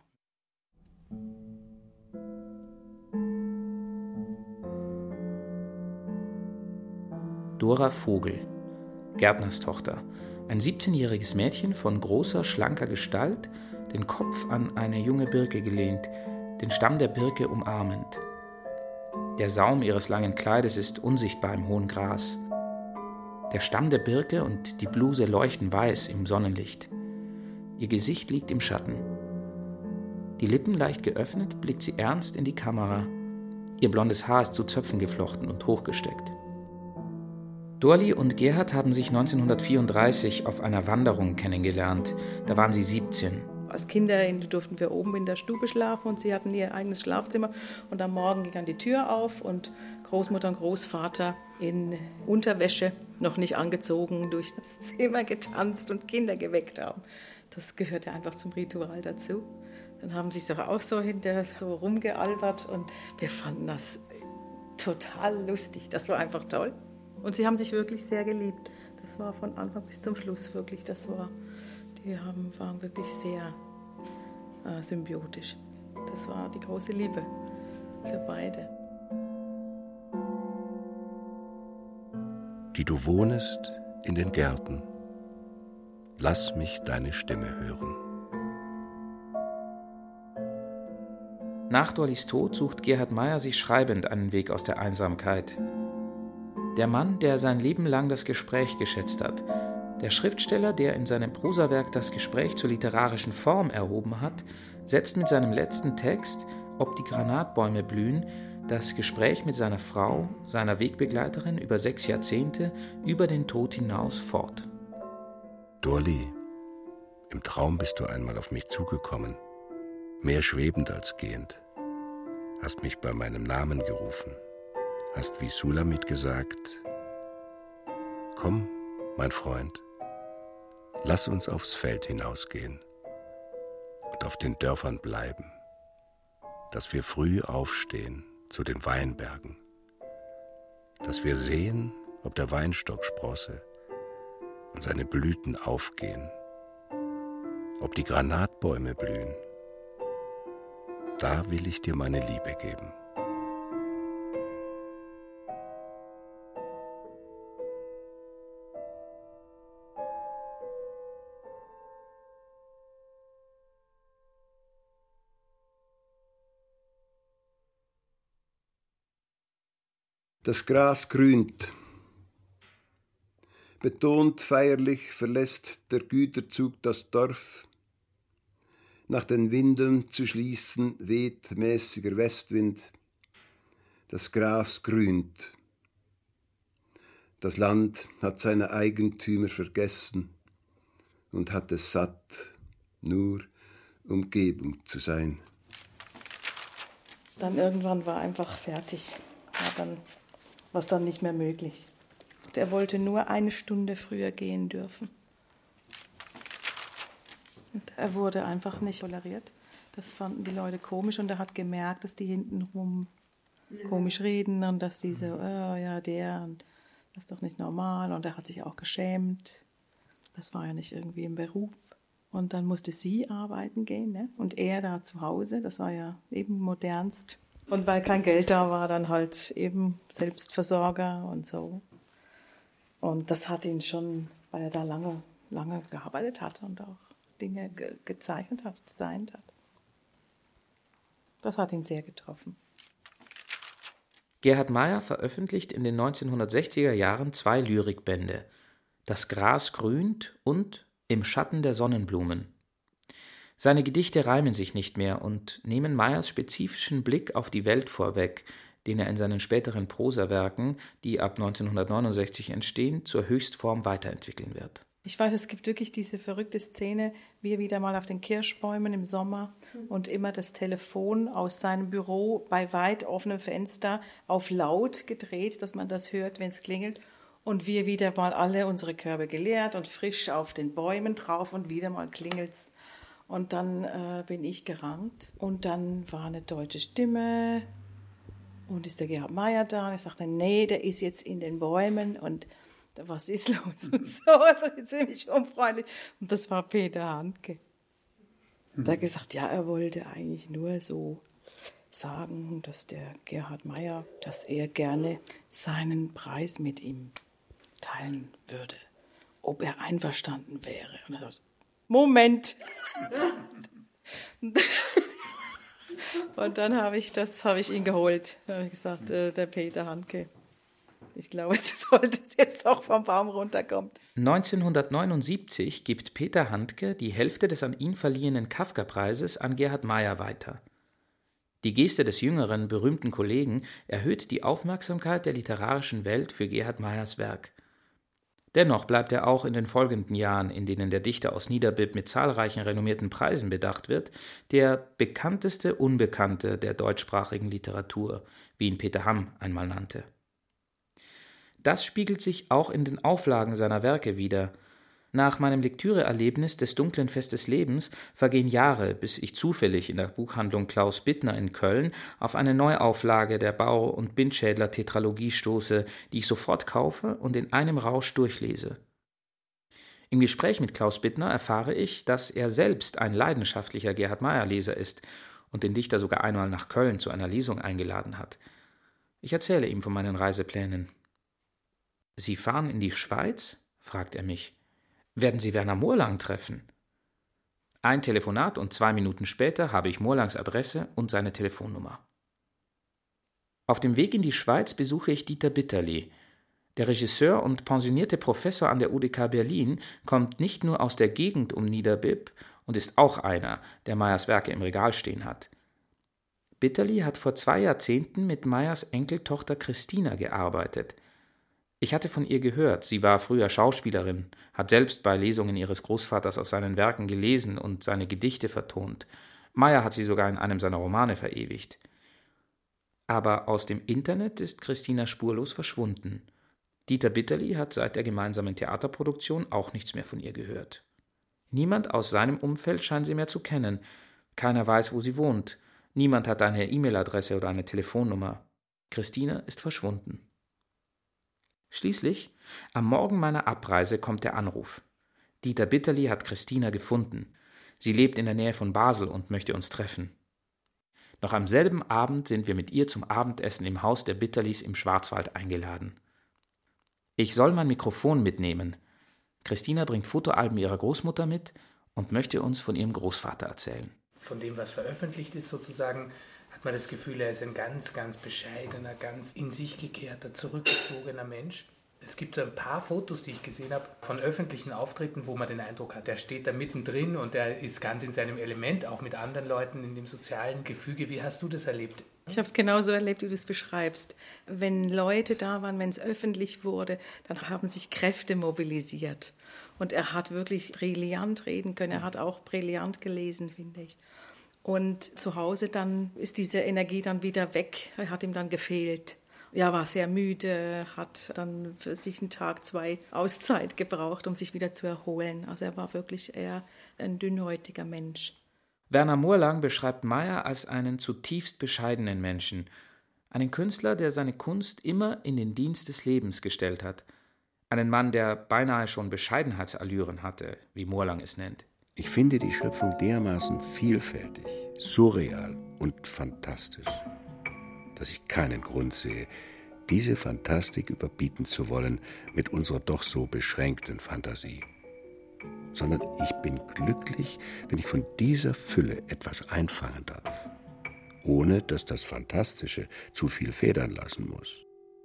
Dora Vogel, Gärtnerstochter, ein 17-jähriges Mädchen von großer, schlanker Gestalt, den Kopf an eine junge Birke gelehnt, den Stamm der Birke umarmend. Der Saum ihres langen Kleides ist unsichtbar im hohen Gras. Der Stamm der Birke und die Bluse leuchten weiß im Sonnenlicht. Ihr Gesicht liegt im Schatten. Die Lippen leicht geöffnet, blickt sie ernst in die Kamera. Ihr blondes Haar ist zu Zöpfen geflochten und hochgesteckt. Dorli und Gerhard haben sich 1934 auf einer Wanderung kennengelernt. Da waren sie 17. Als Kinder durften wir oben in der Stube schlafen und sie hatten ihr eigenes Schlafzimmer. Und am Morgen ging dann die Tür auf und Großmutter und Großvater in Unterwäsche, noch nicht angezogen, durch das Zimmer getanzt und Kinder geweckt haben. Das gehörte einfach zum Ritual dazu. Dann haben sie sich auch so hinterher so rumgealbert und wir fanden das total lustig. Das war einfach toll. Und sie haben sich wirklich sehr geliebt. Das war von Anfang bis zum Schluss wirklich, waren wirklich sehr symbiotisch. Das war die große Liebe für beide. Die du wohnest in den Gärten, lass mich deine Stimme hören. Nach Dorlis Tod sucht Gerhard Meyer sich schreibend einen Weg aus der Einsamkeit. Der Mann, der sein Leben lang das Gespräch geschätzt hat. Der Schriftsteller, der in seinem Prosawerk das Gespräch zur literarischen Form erhoben hat, setzt mit seinem letzten Text, Ob die Granatbäume blühen, das Gespräch mit seiner Frau, seiner Wegbegleiterin über 6 Jahrzehnte, über den Tod hinaus fort. Dorli, im Traum bist du einmal auf mich zugekommen, mehr schwebend als gehend, hast mich bei meinem Namen gerufen. Hast wie Sulamit gesagt, komm, mein Freund, lass uns aufs Feld hinausgehen und auf den Dörfern bleiben, dass wir früh aufstehen zu den Weinbergen, dass wir sehen, ob der Weinstock sprosse und seine Blüten aufgehen, ob die Granatbäume blühen. Da will ich dir meine Liebe geben. Das Gras grünt. Betont feierlich verlässt der Güterzug das Dorf. Nach den Winden zu schließen weht mäßiger Westwind. Das Gras grünt. Das Land hat seine Eigentümer vergessen und hat es satt, nur Umgebung zu sein. Dann irgendwann war einfach fertig. War es dann nicht mehr möglich. Und er wollte nur 1 Stunde früher gehen dürfen. Und er wurde einfach nicht toleriert. Das fanden die Leute komisch und er hat gemerkt, dass die hintenrum komisch reden und dass diese, und das ist doch nicht normal. Und er hat sich auch geschämt. Das war ja nicht irgendwie im Beruf. Und dann musste sie arbeiten gehen, ne? Und er da zu Hause. Das war ja eben modernst. Und weil kein Geld da war, dann halt eben Selbstversorger und so. Und das hat ihn schon, weil er da lange gearbeitet hat und auch Dinge gezeichnet hat, designt hat. Das hat ihn sehr getroffen. Gerhard Meyer veröffentlicht in den 1960er Jahren 2 Lyrikbände: Das Gras grünt und Im Schatten der Sonnenblumen. Seine Gedichte reimen sich nicht mehr und nehmen Meyers spezifischen Blick auf die Welt vorweg, den er in seinen späteren Prosawerken, die ab 1969 entstehen, zur Höchstform weiterentwickeln wird. Ich weiß, es gibt wirklich diese verrückte Szene, wie er wieder mal auf den Kirschbäumen im Sommer und immer das Telefon aus seinem Büro bei weit offenem Fenster auf laut gedreht, dass man das hört, wenn es klingelt. Und wir wieder mal alle unsere Körbe geleert und frisch auf den Bäumen drauf und wieder mal klingelt's. Und dann bin ich gerannt und dann war eine deutsche Stimme und ist der Gerhard Meyer da. Und ich sagte, nee, der ist jetzt in den Bäumen und was ist los? Und so, also ziemlich unfreundlich. Und das war Peter Handke. Der hat gesagt, ja, er wollte eigentlich nur so sagen, dass der Gerhard Meyer, dass er gerne seinen Preis mit ihm teilen würde, ob er einverstanden wäre. Und er sagte, Moment. Und dann habe ich ihn geholt. Da habe ich gesagt, der Peter Handke, ich glaube, du solltest jetzt auch vom Baum runterkommen. 1979 gibt Peter Handke die Hälfte des an ihn verliehenen Kafka-Preises an Gerhard Meyer weiter. Die Geste des jüngeren, berühmten Kollegen erhöht die Aufmerksamkeit der literarischen Welt für Gerhard Meyers Werk. Dennoch bleibt er auch in den folgenden Jahren, in denen der Dichter aus Niederbipp mit zahlreichen renommierten Preisen bedacht wird, der bekannteste Unbekannte der deutschsprachigen Literatur, wie ihn Peter Hamm einmal nannte. Das spiegelt sich auch in den Auflagen seiner Werke wider. Nach meinem Lektüreerlebnis des Dunklen Festes Lebens vergehen Jahre, bis ich zufällig in der Buchhandlung Klaus Bittner in Köln auf eine Neuauflage der Bau- und Bindschädler-Tetralogie stoße, die ich sofort kaufe und in einem Rausch durchlese. Im Gespräch mit Klaus Bittner erfahre ich, dass er selbst ein leidenschaftlicher Gerhard Meyer-Leser ist und den Dichter sogar einmal nach Köln zu einer Lesung eingeladen hat. Ich erzähle ihm von meinen Reiseplänen. »Sie fahren in die Schweiz?« fragt er mich. »Werden Sie Werner Mohrlang treffen?« Ein Telefonat und 2 Minuten später habe ich Mohrlangs Adresse und seine Telefonnummer. Auf dem Weg in die Schweiz besuche ich Dieter Bitterli. Der Regisseur und pensionierte Professor an der UDK Berlin kommt nicht nur aus der Gegend um Niederbipp und ist auch einer, der Meyers Werke im Regal stehen hat. Bitterli hat vor 2 Jahrzehnten mit Meyers Enkeltochter Christina gearbeitet. Ich hatte von ihr gehört, sie war früher Schauspielerin, hat selbst bei Lesungen ihres Großvaters aus seinen Werken gelesen und seine Gedichte vertont. Meyer hat sie sogar in einem seiner Romane verewigt. Aber aus dem Internet ist Christina spurlos verschwunden. Dieter Bitterli hat seit der gemeinsamen Theaterproduktion auch nichts mehr von ihr gehört. Niemand aus seinem Umfeld scheint sie mehr zu kennen. Keiner weiß, wo sie wohnt. Niemand hat eine E-Mail-Adresse oder eine Telefonnummer. Christina ist verschwunden. Schließlich, am Morgen meiner Abreise kommt der Anruf. Dieter Bitterli hat Christina gefunden. Sie lebt in der Nähe von Basel und möchte uns treffen. Noch am selben Abend sind wir mit ihr zum Abendessen im Haus der Bitterlis im Schwarzwald eingeladen. Ich soll mein Mikrofon mitnehmen. Christina bringt Fotoalben ihrer Großmutter mit und möchte uns von ihrem Großvater erzählen. von dem, was veröffentlicht ist sozusagen, hat man das Gefühl, er ist ein ganz, ganz bescheidener, ganz in sich gekehrter, zurückgezogener Mensch. Es gibt so ein paar Fotos, die ich gesehen habe, von öffentlichen Auftritten, wo man den Eindruck hat, er steht da mittendrin und er ist ganz in seinem Element, auch mit anderen Leuten in dem sozialen Gefüge. Wie hast du das erlebt? Ich habe es genauso erlebt, wie du es beschreibst. Wenn Leute da waren, wenn es öffentlich wurde, dann haben sich Kräfte mobilisiert. Und er hat wirklich brillant reden können. Er hat auch brillant gelesen, finde ich. Und zu Hause dann ist diese Energie dann wieder weg. Er hat ihm dann gefehlt. Ja, war sehr müde, hat dann für sich einen Tag, 2 Auszeit gebraucht, um sich wieder zu erholen. Also er war wirklich eher ein dünnhäutiger Mensch. Werner Mohrlang beschreibt Meier als einen zutiefst bescheidenen Menschen, einen Künstler, der seine Kunst immer in den Dienst des Lebens gestellt hat, einen Mann, der beinahe schon Bescheidenheitsallüren hatte, wie Mohrlang es nennt. Ich finde die Schöpfung dermaßen vielfältig, surreal und fantastisch, dass ich keinen Grund sehe, diese Fantastik überbieten zu wollen mit unserer doch so beschränkten Fantasie. Sondern ich bin glücklich, wenn ich von dieser Fülle etwas einfangen darf, ohne dass das Fantastische zu viel federn lassen muss.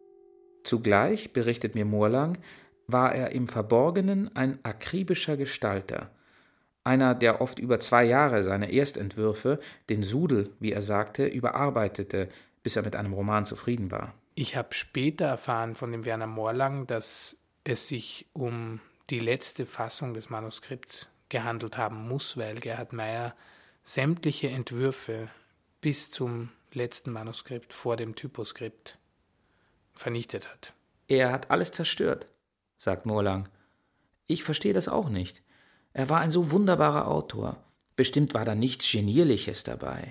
Zugleich, berichtet mir Mohrlang, war er im Verborgenen ein akribischer Gestalter, einer, der oft über 2 Jahre seine Erstentwürfe, den Sudel, wie er sagte, überarbeitete, bis er mit einem Roman zufrieden war. Ich habe später erfahren von dem Werner Mohrlang, dass es sich um die letzte Fassung des Manuskripts gehandelt haben muss, weil Gerhard Meier sämtliche Entwürfe bis zum letzten Manuskript vor dem Typoskript vernichtet hat. Er hat alles zerstört, sagt Mohrlang. Ich verstehe das auch nicht. Er war ein so wunderbarer Autor. Bestimmt war da nichts Genierliches dabei.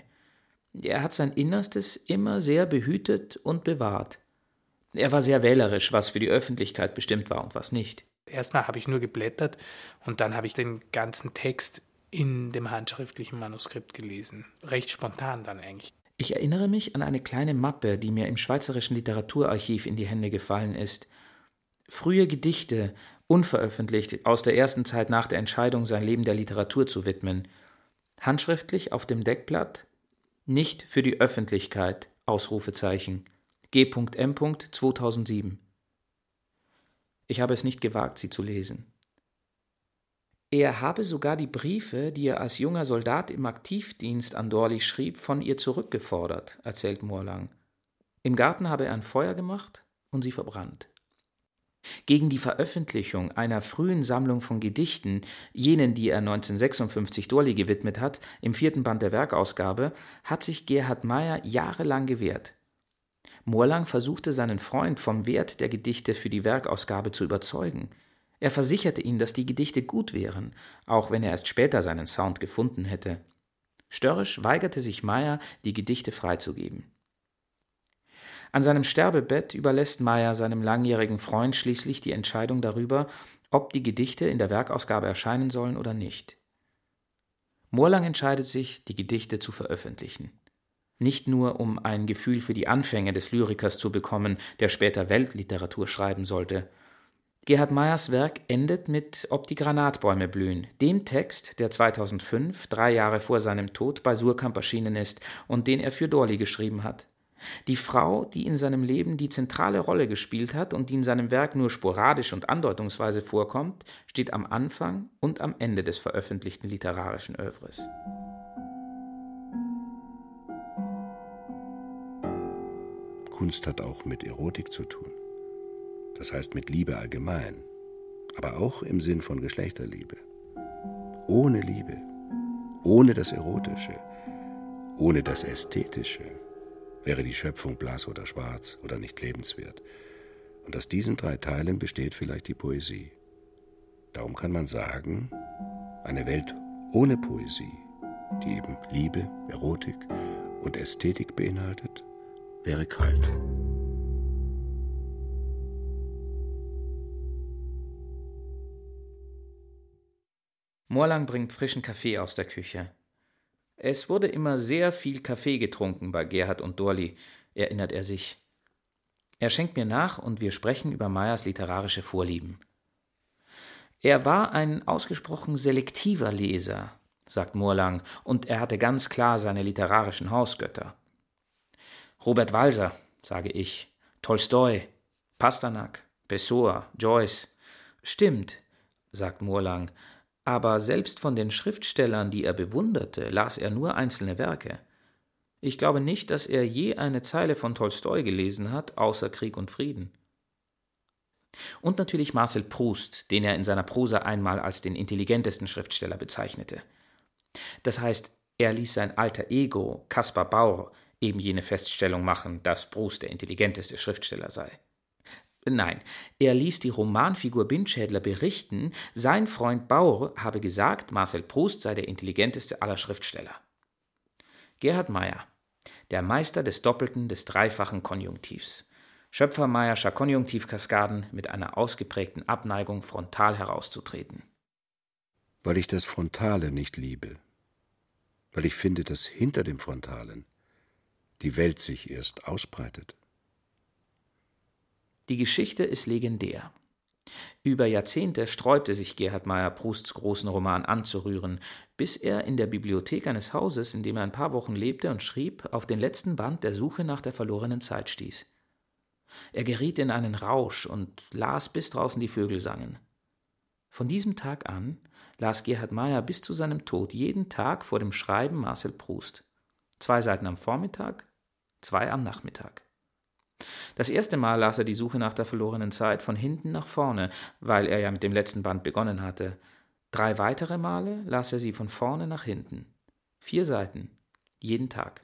Er hat sein Innerstes immer sehr behütet und bewahrt. Er war sehr wählerisch, was für die Öffentlichkeit bestimmt war und was nicht. Erstmal habe ich nur geblättert und dann habe ich den ganzen Text in dem handschriftlichen Manuskript gelesen. Recht spontan dann eigentlich. Ich erinnere mich an eine kleine Mappe, die mir im Schweizerischen Literaturarchiv in die Hände gefallen ist. Frühe Gedichte, unveröffentlicht, aus der ersten Zeit nach der Entscheidung, sein Leben der Literatur zu widmen. Handschriftlich auf dem Deckblatt: Nicht für die Öffentlichkeit, Ausrufezeichen. G.M. 2007. Ich habe es nicht gewagt, sie zu lesen. Er habe sogar die Briefe, die er als junger Soldat im Aktivdienst an Dorli schrieb, von ihr zurückgefordert, erzählt Mohrlang. Im Garten habe er ein Feuer gemacht und sie verbrannt. Gegen die Veröffentlichung einer frühen Sammlung von Gedichten, jenen, die er 1956 Dorli gewidmet hat, im 4. Band der Werkausgabe, hat sich Gerhard Meier jahrelang gewehrt. Mohrlang versuchte seinen Freund vom Wert der Gedichte für die Werkausgabe zu überzeugen. Er versicherte ihn, dass die Gedichte gut wären, auch wenn er erst später seinen Sound gefunden hätte. Störrisch weigerte sich Meier, die Gedichte freizugeben. An seinem Sterbebett überlässt Meier seinem langjährigen Freund schließlich die Entscheidung darüber, ob die Gedichte in der Werkausgabe erscheinen sollen oder nicht. Mohrlang entscheidet sich, die Gedichte zu veröffentlichen. Nicht nur, um ein Gefühl für die Anfänge des Lyrikers zu bekommen, der später Weltliteratur schreiben sollte. Gerhard Meiers Werk endet mit »Ob die Granatbäume blühen«, dem Text, der 2005, 3 Jahre vor seinem Tod, bei Suhrkamp erschienen ist und den er für Dorli geschrieben hat. Die Frau, die in seinem Leben die zentrale Rolle gespielt hat und die in seinem Werk nur sporadisch und andeutungsweise vorkommt, steht am Anfang und am Ende des veröffentlichten literarischen Œuvres. Kunst hat auch mit Erotik zu tun. Das heißt mit Liebe allgemein, aber auch im Sinn von Geschlechterliebe. Ohne Liebe, ohne das Erotische, ohne das Ästhetische wäre die Schöpfung blass oder schwarz oder nicht lebenswert. Und aus diesen 3 Teilen besteht vielleicht die Poesie. Darum kann man sagen, eine Welt ohne Poesie, die eben Liebe, Erotik und Ästhetik beinhaltet, wäre kalt. Mohrlang bringt frischen Kaffee aus der Küche. Es wurde immer sehr viel Kaffee getrunken bei Gerhard und Dorli, erinnert er sich. Er schenkt mir nach und wir sprechen über Meiers literarische Vorlieben. Er war ein ausgesprochen selektiver Leser, sagt Moorlang, und er hatte ganz klar seine literarischen Hausgötter. Robert Walser, sage ich, Tolstoi, Pasternak, Pessoa, Joyce. Stimmt, sagt Moorlang, aber selbst von den Schriftstellern, die er bewunderte, las er nur einzelne Werke. Ich glaube nicht, dass er je eine Zeile von Tolstoi gelesen hat, außer Krieg und Frieden. Und natürlich Marcel Proust, den er in seiner Prosa einmal als den intelligentesten Schriftsteller bezeichnete. Das heißt, er ließ sein alter Ego, Caspar Baur, eben jene Feststellung machen, dass Proust der intelligenteste Schriftsteller sei. Nein, er ließ die Romanfigur Bindschädler berichten, sein Freund Baur habe gesagt, Marcel Proust sei der intelligenteste aller Schriftsteller. Gerhard Meyer, der Meister des doppelten, des dreifachen Konjunktivs. Schöpfer Meyerscher Konjunktivkaskaden mit einer ausgeprägten Abneigung, frontal herauszutreten. Weil ich das Frontale nicht liebe. Weil ich finde, dass hinter dem Frontalen die Welt sich erst ausbreitet. Die Geschichte ist legendär. Über Jahrzehnte sträubte sich Gerhard Meyer, Prousts großen Roman anzurühren, bis er in der Bibliothek eines Hauses, in dem er ein paar Wochen lebte und schrieb, auf den letzten Band der Suche nach der verlorenen Zeit stieß. Er geriet in einen Rausch und las, bis draußen die Vögel sangen. Von diesem Tag an las Gerhard Meyer bis zu seinem Tod jeden Tag vor dem Schreiben Marcel Proust. 2 Seiten am Vormittag, 2 am Nachmittag. Das erste Mal las er die Suche nach der verlorenen Zeit von hinten nach vorne, weil er ja mit dem letzten Band begonnen hatte. 3 weitere Male las er sie von vorne nach hinten. 4 Seiten, jeden Tag.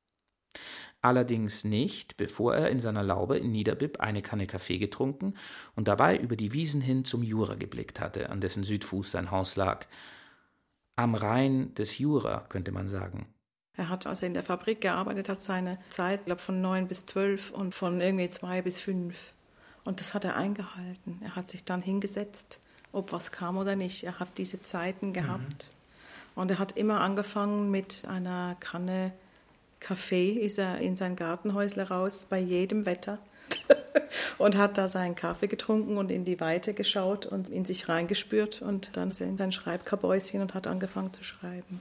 Allerdings nicht, bevor er in seiner Laube in Niederbipp eine Kanne Kaffee getrunken und dabei über die Wiesen hin zum Jura geblickt hatte, an dessen Südfuß sein Haus lag. Am Rhein des Jura, könnte man sagen. Er hat, als er in der Fabrik gearbeitet hat, seine Zeit, ich glaube, von 9 bis 12 und von irgendwie 2 bis 5. Und das hat er eingehalten. Er hat sich dann hingesetzt, ob was kam oder nicht. Er hat diese Zeiten gehabt. Und er hat immer angefangen mit einer Kanne Kaffee, ist er in sein Gartenhäusle raus, bei jedem Wetter. Und hat da seinen Kaffee getrunken und in die Weite geschaut und in sich reingespürt. Und dann ist er in sein Schreibkabäuschen und hat angefangen zu schreiben.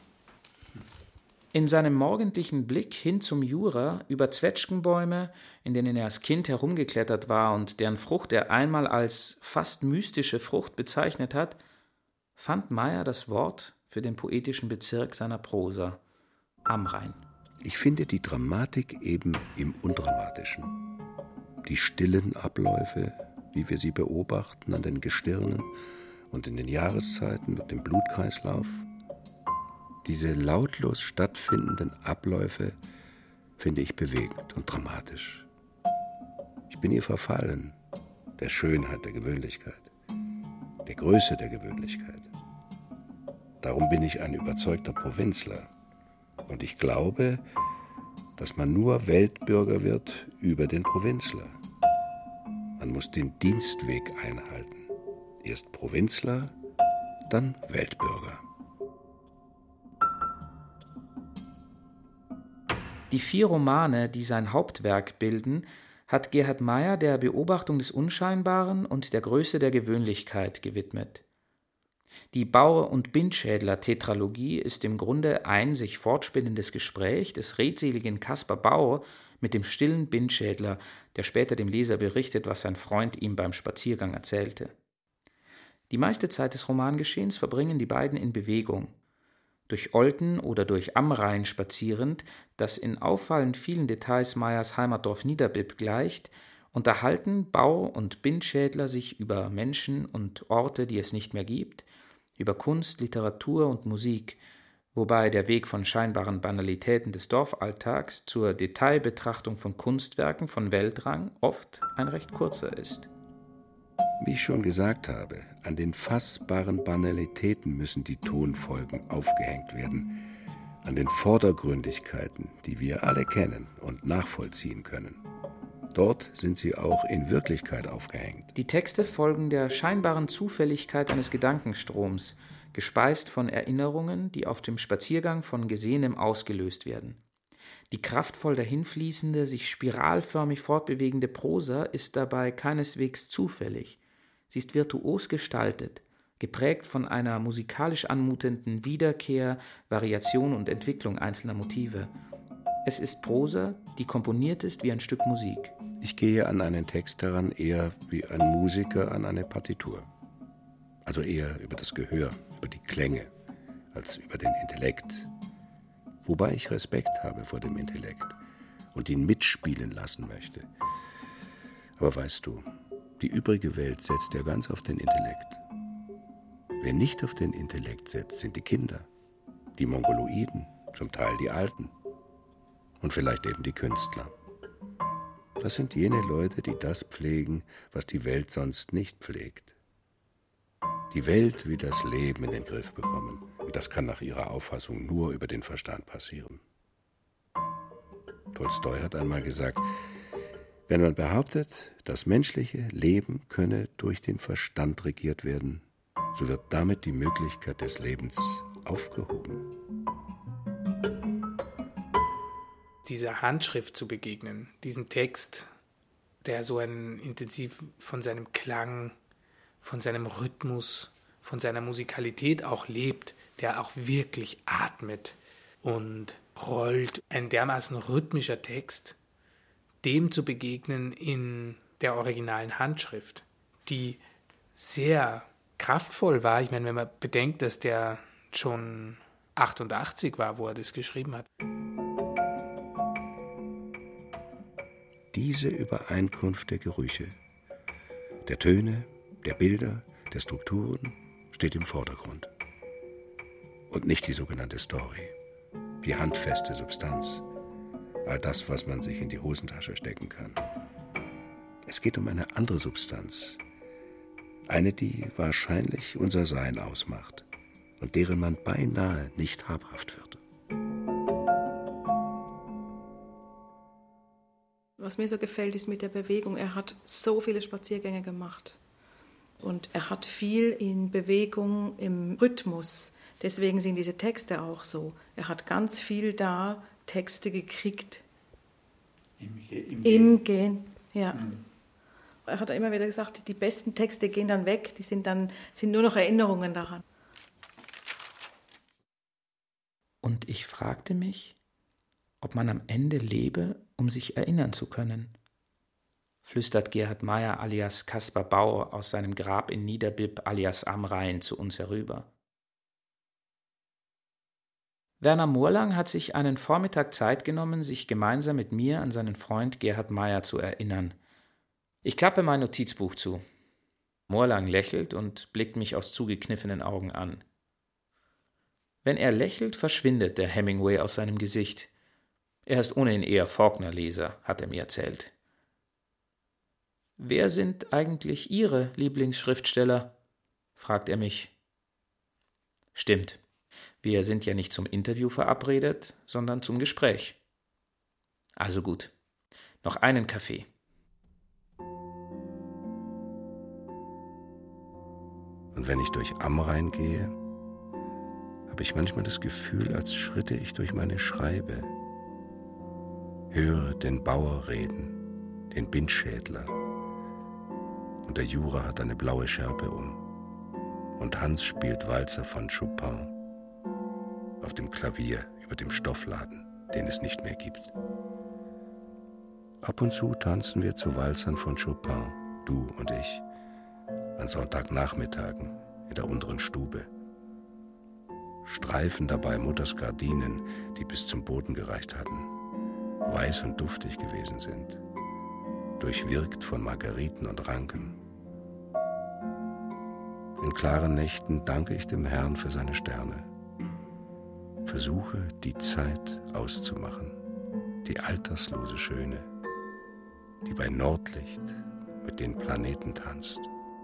In seinem morgendlichen Blick hin zum Jura über Zwetschgenbäume, in denen er als Kind herumgeklettert war und deren Frucht er einmal als fast mystische Frucht bezeichnet hat, fand Meyer das Wort für den poetischen Bezirk seiner Prosa, am Rhein. Ich finde die Dramatik eben im Undramatischen. Die stillen Abläufe, wie wir sie beobachten an den Gestirnen und in den Jahreszeiten und im Blutkreislauf. Diese lautlos stattfindenden Abläufe finde ich bewegend und dramatisch. Ich bin ihr verfallen, der Schönheit der Gewöhnlichkeit, der Größe der Gewöhnlichkeit. Darum bin ich ein überzeugter Provinzler. Und ich glaube, dass man nur Weltbürger wird über den Provinzler. Man muss den Dienstweg einhalten. Erst Provinzler, dann Weltbürger. Die 4 Romane, die sein Hauptwerk bilden, hat Gerhard Meyer der Beobachtung des Unscheinbaren und der Größe der Gewöhnlichkeit gewidmet. Die Baur- und Bindschädler-Tetralogie ist im Grunde ein sich fortspinnendes Gespräch des redseligen Caspar Baur mit dem stillen Bindschädler, der später dem Leser berichtet, was sein Freund ihm beim Spaziergang erzählte. Die meiste Zeit des Romangeschehens verbringen die beiden in Bewegung. Durch Olten oder durch Am Rhein spazierend, das in auffallend vielen Details Meyers Heimatdorf Niederbipp gleicht, unterhalten Baur- und Bindschädler sich über Menschen und Orte, die es nicht mehr gibt, über Kunst, Literatur und Musik, wobei der Weg von scheinbaren Banalitäten des Dorfalltags zur Detailbetrachtung von Kunstwerken von Weltrang oft ein recht kurzer ist. Wie ich schon gesagt habe, an den fassbaren Banalitäten müssen die Tonfolgen aufgehängt werden, an den Vordergründigkeiten, die wir alle kennen und nachvollziehen können. Dort sind sie auch in Wirklichkeit aufgehängt. Die Texte folgen der scheinbaren Zufälligkeit eines Gedankenstroms, gespeist von Erinnerungen, die auf dem Spaziergang von Gesehenem ausgelöst werden. Die kraftvoll dahinfließende, sich spiralförmig fortbewegende Prosa ist dabei keineswegs zufällig. Sie ist virtuos gestaltet, geprägt von einer musikalisch anmutenden Wiederkehr, Variation und Entwicklung einzelner Motive. Es ist Prosa, die komponiert ist wie ein Stück Musik. Ich gehe an einen Text heran eher wie ein Musiker an eine Partitur. Also eher über das Gehör, über die Klänge, als über den Intellekt. Wobei ich Respekt habe vor dem Intellekt und ihn mitspielen lassen möchte. Aber weißt du, die übrige Welt setzt ja ganz auf den Intellekt. Wer nicht auf den Intellekt setzt, sind die Kinder, die Mongoloiden, zum Teil die Alten und vielleicht eben die Künstler. Das sind jene Leute, die das pflegen, was die Welt sonst nicht pflegt. Die Welt wie das Leben in den Griff bekommen. Und das kann nach ihrer Auffassung nur über den Verstand passieren. Tolstoi hat einmal gesagt, wenn man behauptet, das menschliche Leben könne durch den Verstand regiert werden, so wird damit die Möglichkeit des Lebens aufgehoben. Dieser Handschrift zu begegnen, diesem Text, der so intensiv von seinem Klang, von seinem Rhythmus, von seiner Musikalität auch lebt, der auch wirklich atmet und rollt. Ein dermaßen rhythmischer Text, dem zu begegnen in der originalen Handschrift, die sehr kraftvoll war. Ich meine, wenn man bedenkt, dass der schon 88 war, wo er das geschrieben hat. Diese Übereinkunft der Gerüche, der Töne, der Bilder, der Strukturen steht im Vordergrund. Und nicht die sogenannte Story, die handfeste Substanz, all das, was man sich in die Hosentasche stecken kann. Es geht um eine andere Substanz, eine, die wahrscheinlich unser Sein ausmacht und deren man beinahe nicht habhaft wird. Was mir so gefällt, ist mit der Bewegung. Er hat so viele Spaziergänge gemacht. Und er hat viel in Bewegung, im Rhythmus. Deswegen sind diese Texte auch so. Er hat ganz viel da Texte gekriegt. Im Gehen. Ja. Mhm. Er hat immer wieder gesagt, die besten Texte gehen dann weg, die sind nur noch Erinnerungen daran. Und ich fragte mich, ob man am Ende lebe, um sich erinnern zu können, flüstert Gerhard Meyer alias Caspar Bauer aus seinem Grab in Niederbipp alias am Rhein zu uns herüber. Werner Moorlang hat sich einen Vormittag Zeit genommen, sich gemeinsam mit mir an seinen Freund Gerhard Meyer zu erinnern. Ich klappe mein Notizbuch zu. Moorlang lächelt und blickt mich aus zugekniffenen Augen an. Wenn er lächelt, verschwindet der Hemingway aus seinem Gesicht. Er ist ohnehin eher Faulkner-Leser, hat er mir erzählt. »Wer sind eigentlich Ihre Lieblingsschriftsteller?« fragt er mich. »Stimmt, wir sind ja nicht zum Interview verabredet, sondern zum Gespräch. Also gut, noch einen Kaffee.« Und wenn ich durch Amrain gehe, habe ich manchmal das Gefühl, als schritte ich durch meine Schreibe. Höre den Bauer reden, den Bindschädler. Und der Jura hat eine blaue Schärpe um. Und Hans spielt Walzer von Chopin auf dem Klavier über dem Stoffladen, den es nicht mehr gibt. Ab und zu tanzen wir zu Walzern von Chopin, du und ich, an Sonntagnachmittagen in der unteren Stube. Streifen dabei Mutters Gardinen, die bis zum Boden gereicht hatten, weiß und duftig gewesen sind, durchwirkt von Margeriten und Ranken. In klaren Nächten danke ich dem Herrn für seine Sterne, versuche die Zeit auszumachen, die alterslose Schöne, die bei Nordlicht mit den Planeten tanzt.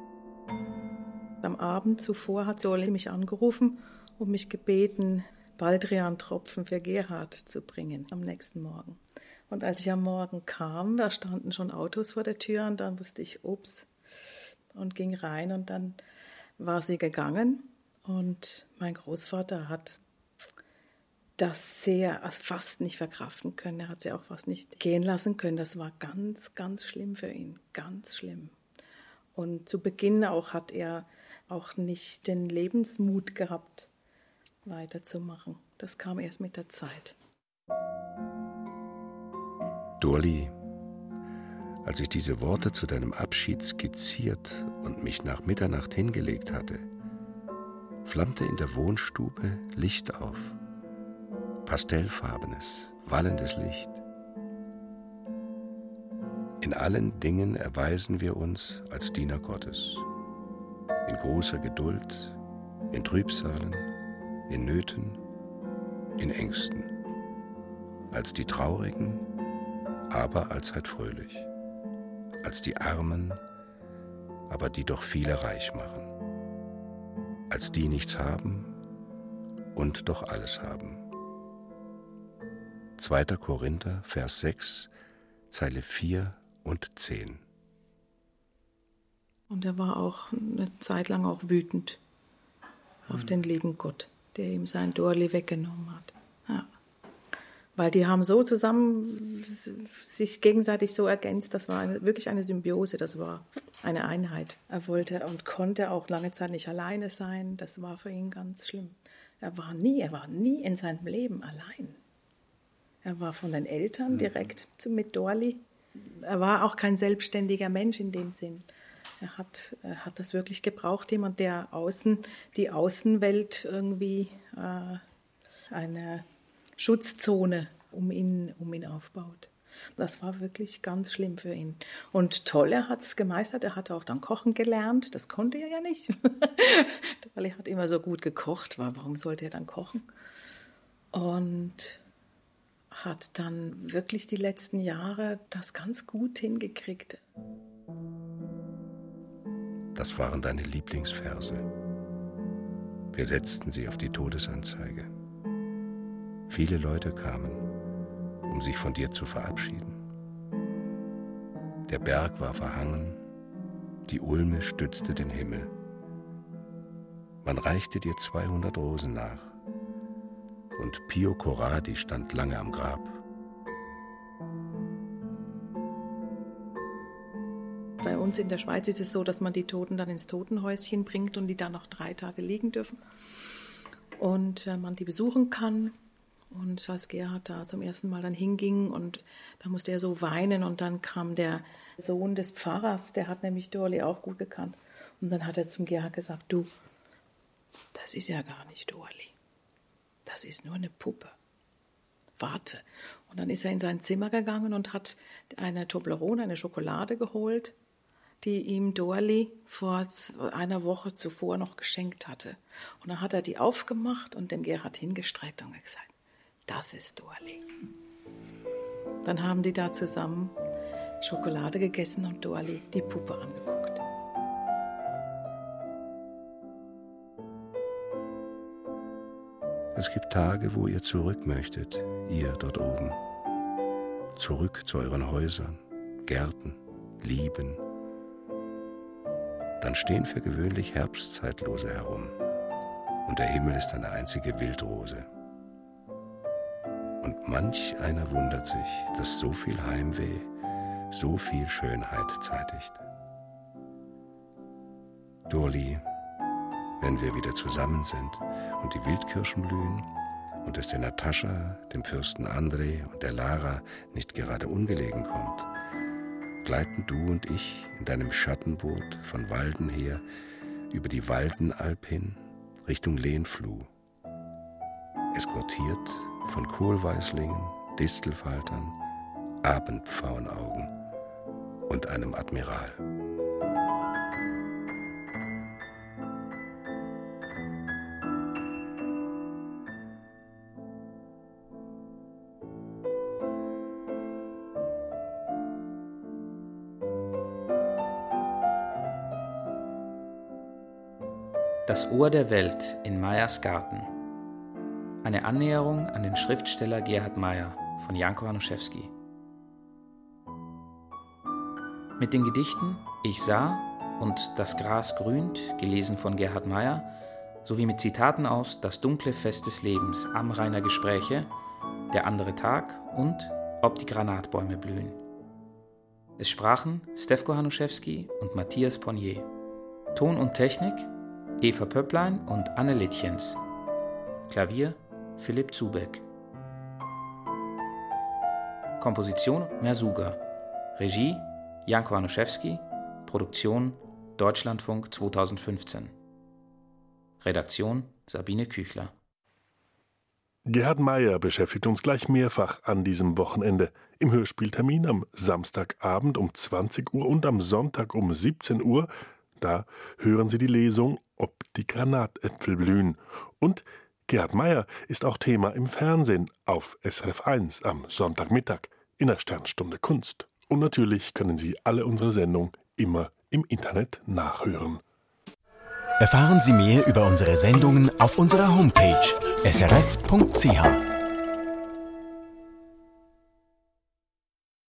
Am Abend zuvor hat Solli mich angerufen und mich gebeten, Baldrian-Tropfen für Gerhard zu bringen am nächsten Morgen. Und als ich am Morgen kam, da standen schon Autos vor der Tür und dann wusste ich, ups, und ging rein und dann war sie gegangen und mein Großvater hat das fast nicht verkraften können. Er hat sie auch fast nicht gehen lassen können. Das war ganz, ganz schlimm für ihn, ganz schlimm. Und zu Beginn auch hat er auch nicht den Lebensmut gehabt, weiterzumachen. Das kam erst mit der Zeit. Dorli, als ich diese Worte zu deinem Abschied skizziert und mich nach Mitternacht hingelegt hatte, flammte in der Wohnstube Licht auf. Pastellfarbenes, wallendes Licht. In allen Dingen erweisen wir uns als Diener Gottes. In großer Geduld, in Trübsalen, in Nöten, in Ängsten. Als die Traurigen, aber allzeit fröhlich. Als die Armen, aber die doch viele reich machen. Als die nichts haben und doch alles haben. 2. Korinther, Vers 6, Zeile 4 und 10. Und er war auch eine Zeit lang auch wütend auf den lieben Gott, der ihm sein Dorli weggenommen hat. Ja. Weil die haben so zusammen sich gegenseitig so ergänzt, das war wirklich eine Symbiose, das war eine Einheit. Er wollte und konnte auch lange Zeit nicht alleine sein, das war für ihn ganz schlimm. Er war nie in seinem Leben allein. Er war von den Eltern direkt mit Dorli. Er war auch kein selbstständiger Mensch in dem Sinn. Er hat das wirklich gebraucht, jemand, der die Außenwelt irgendwie eine Schutzzone um ihn aufbaut. Das war wirklich ganz schlimm für ihn. Und toll, er hat es gemeistert. Er hat auch dann kochen gelernt. Das konnte er ja nicht, weil er hat immer so gut gekocht. Warum sollte er dann kochen? Und hat dann wirklich die letzten Jahre das ganz gut hingekriegt. Das waren deine Lieblingsverse. Wir setzten sie auf die Todesanzeige. Viele Leute kamen, um sich von dir zu verabschieden. Der Berg war verhangen, die Ulme stützte den Himmel. Man reichte dir 200 Rosen nach und Pio Corradi stand lange am Grab. Bei uns in der Schweiz ist es so, dass man die Toten dann ins Totenhäuschen bringt und die dann noch 3 Tage liegen dürfen und man die besuchen kann. Und als Gerhard da zum ersten Mal dann hinging und da musste er so weinen und dann kam der Sohn des Pfarrers, der hat nämlich Dorli auch gut gekannt. Und dann hat er zum Gerhard gesagt, du, das ist ja gar nicht Dorli, das ist nur eine Puppe. Warte. Und dann ist er in sein Zimmer gegangen und hat eine Toblerone, eine Schokolade geholt, die ihm Dorli vor einer Woche zuvor noch geschenkt hatte. Und dann hat er die aufgemacht und dem Gerhard hingestreckt und gesagt, das ist Dorli. Dann haben die da zusammen Schokolade gegessen und Dorli die Puppe angeguckt. Es gibt Tage, wo ihr zurück möchtet, ihr dort oben. Zurück zu euren Häusern, Gärten, Lieben. Dann stehen für gewöhnlich Herbstzeitlose herum und der Himmel ist eine einzige Wildrose. Und manch einer wundert sich, dass so viel Heimweh, so viel Schönheit zeitigt. Dorli, wenn wir wieder zusammen sind und die Wildkirschen blühen und es der Natascha, dem Fürsten André und der Lara nicht gerade ungelegen kommt, gleiten du und ich in deinem Schattenboot von Walden her über die Waldenalp hin Richtung Lehnfluh. Eskortiert von Kohlweißlingen, Distelfaltern, Abendpfauenaugen und einem Admiral. Das Ohr der Welt in Meyers Garten. Eine Annäherung an den Schriftsteller Gerhard Meyer von Janko Hanuszewski. Mit den Gedichten Ich sah und Das Gras grünt, gelesen von Gerhard Meyer, sowie mit Zitaten aus Das dunkle Fest des Lebens, Amrainer Gespräche, Der andere Tag und Ob die Granatbäume blühen. Es sprachen Stefko Hanuszewski und Matthias Ponnier. Ton und Technik Eva Pöpplein und Anne Littjens. Klavier Philipp Zubeck. Komposition Mersuga. Regie Janko Anuszewski. Produktion Deutschlandfunk 2015. Redaktion Sabine Küchler. Gerhard Meyer beschäftigt uns gleich mehrfach an diesem Wochenende. Im Hörspieltermin am Samstagabend um 20 Uhr und am Sonntag um 17 Uhr. Da hören Sie die Lesung Ob die Granatäpfel blühen. Und Gerhard Meyer ist auch Thema im Fernsehen auf SRF 1 am Sonntagmittag in der Sternstunde Kunst. Und natürlich können Sie alle unsere Sendungen immer im Internet nachhören. Erfahren Sie mehr über unsere Sendungen auf unserer Homepage srf.ch.